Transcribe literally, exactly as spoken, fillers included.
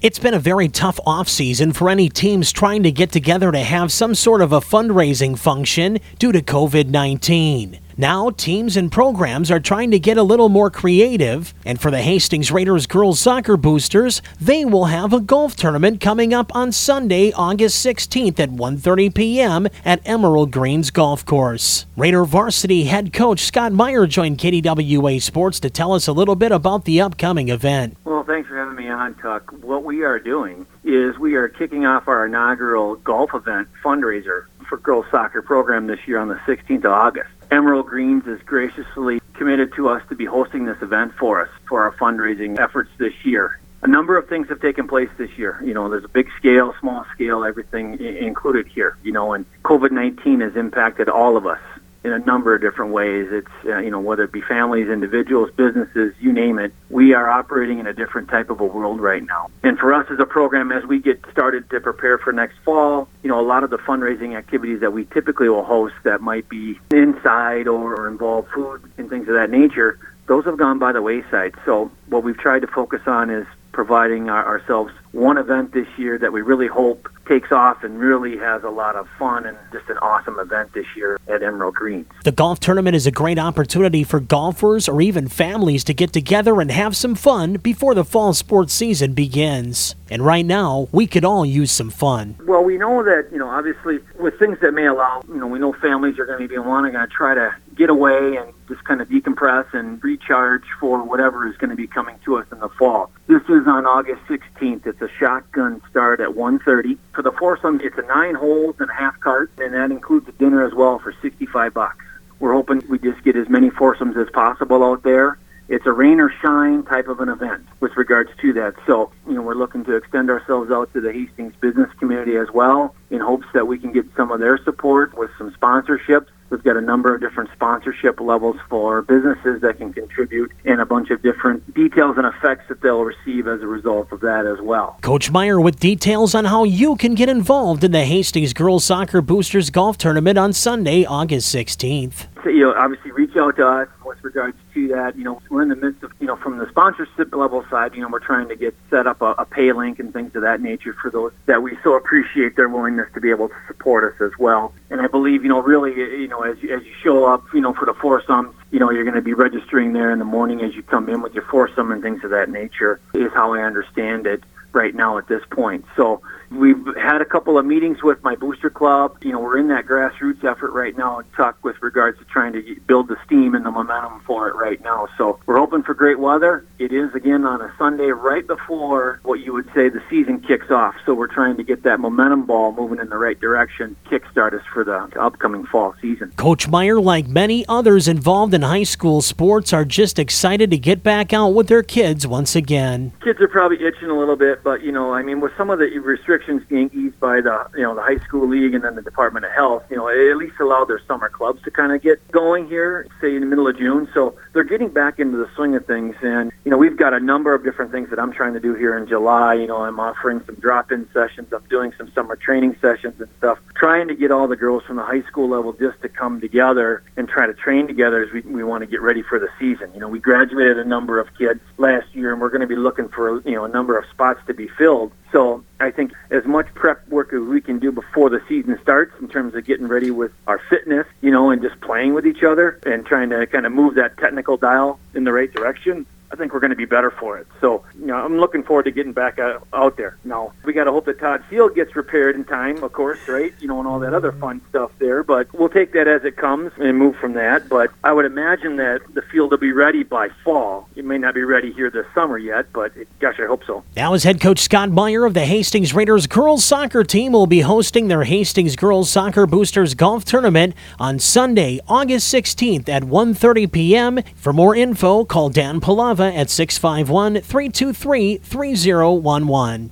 It's been a very tough offseason for any teams trying to get together to have some sort of a fundraising function due to covid nineteen. Now, teams and programs are trying to get a little more creative, and for the Hastings Raiders girls soccer boosters, they will have a golf tournament coming up on Sunday, August sixteenth at one thirty p.m. at Emerald Greens Golf Course. Raider varsity head coach Scott Meyer joined K D W A Sports to tell us a little bit about the upcoming event. Well, thanks for having me on, Tuck. What we are doing is we are kicking off our inaugural golf event fundraiser for girls soccer program this year on the sixteenth of August. Emerald Greens is graciously committed to us to be hosting this event for us for our fundraising efforts this year. A number of things have taken place this year. You know, there's a big scale, small scale, everything I- included here. You know, and covid nineteen has impacted all of us in a number of different ways. It's, uh, you know, whether it be families, individuals, businesses, you name it, we are operating in a different type of a world right now. And for us as a program, as we get started to prepare for next fall, you know, a lot of the fundraising activities that we typically will host that might be inside or, or involve food and things of that nature, those have gone by the wayside. So what we've tried to focus on is providing our, ourselves one event this year that we really hope takes off and really has a lot of fun and just an awesome event this year at Emerald Greens. The golf tournament is a great opportunity for golfers or even families to get together and have some fun before the fall sports season begins. And right now, we could all use some fun. Well, we know that, you know, obviously with things that may allow, you know, we know families are going to be wanting to try to get away and just kind of decompress and recharge for whatever is going to be coming to us in the fall. This is on August sixteenth. It's a shotgun start at one thirty. For the foursome, it's a nine holes and a half cart, and that includes a dinner as well for sixty-five bucks. We're hoping we just get as many foursomes as possible out there. It's a rain or shine type of an event with regards to that. So, you know, we're looking to extend ourselves out to the Hastings business community as well in hopes that we can get some of their support with some sponsorships. We've got a number of different sponsorship levels for businesses that can contribute and a bunch of different details and effects that they'll receive as a result of that as well. Coach Meyer with details on how you can get involved in the Hastings Girls Soccer Boosters Golf Tournament on Sunday, August sixteenth. So, you know, obviously reach out to us with regards to that. You know, we're in the midst of, you know, from the sponsorship level side, you know, we're trying to get set up a, a pay link and things of that nature for those that we so appreciate their willingness to be able to support us as well. And I believe, you know, really, you know, as you, as you show up, you know, for the foursomes, you know, you're going to be registering there in the morning as you come in with your foursome and things of that nature is how I understand it right now at this point. So we've had a couple of meetings with my booster club. You know, we're in that grassroots effort right now and talk with regards to trying to build the steam and the momentum for it right now. So we're hoping for great weather. It is, again, on a Sunday right before what you would say the season kicks off. So we're trying to get that momentum ball moving in the right direction, kickstart us for the upcoming fall season. Coach Meyer, like many others involved in high school sports, are just excited to get back out with their kids once again. Kids are probably itching a little bit, but, you know, I mean, with some of the restrictions being eased by the, you know, the high school league and then the Department of Health, you know, it at least allowed their summer clubs to kind of get going here, say in the middle of June. So they're getting back into the swing of things. And, you know, we've got a number of different things that I'm trying to do here in July. You know, I'm offering some drop-in sessions. I'm doing some summer training sessions and stuff, trying to get all the girls from the high school level just to come together and try to train together as we, we want to get ready for the season. You know, we graduated a number of kids last year, and we're going to be looking for, you know, a number of spots to be filled. So I think as much prep work as we can do before the season starts in terms of getting ready with our fitness, you know, and just playing with each other and trying to kind of move that technical dial in the right direction, I think we're going to be better for it. So, you know, I'm looking forward to getting back out, out there. Now, we got to hope that Todd Field gets repaired in time, of course, right? You know, and all that other fun stuff there. But we'll take that as it comes and move from that. But I would imagine that the field will be ready by fall. It may not be ready here this summer yet, but it, gosh, I hope so. Now, as head coach Scott Meyer of the Hastings Raiders girls soccer team will be hosting their Hastings Girls Soccer Boosters Golf Tournament on Sunday, August sixteenth at one thirty p.m. For more info, call Dan Palava at six five one, three two three, three zero one one.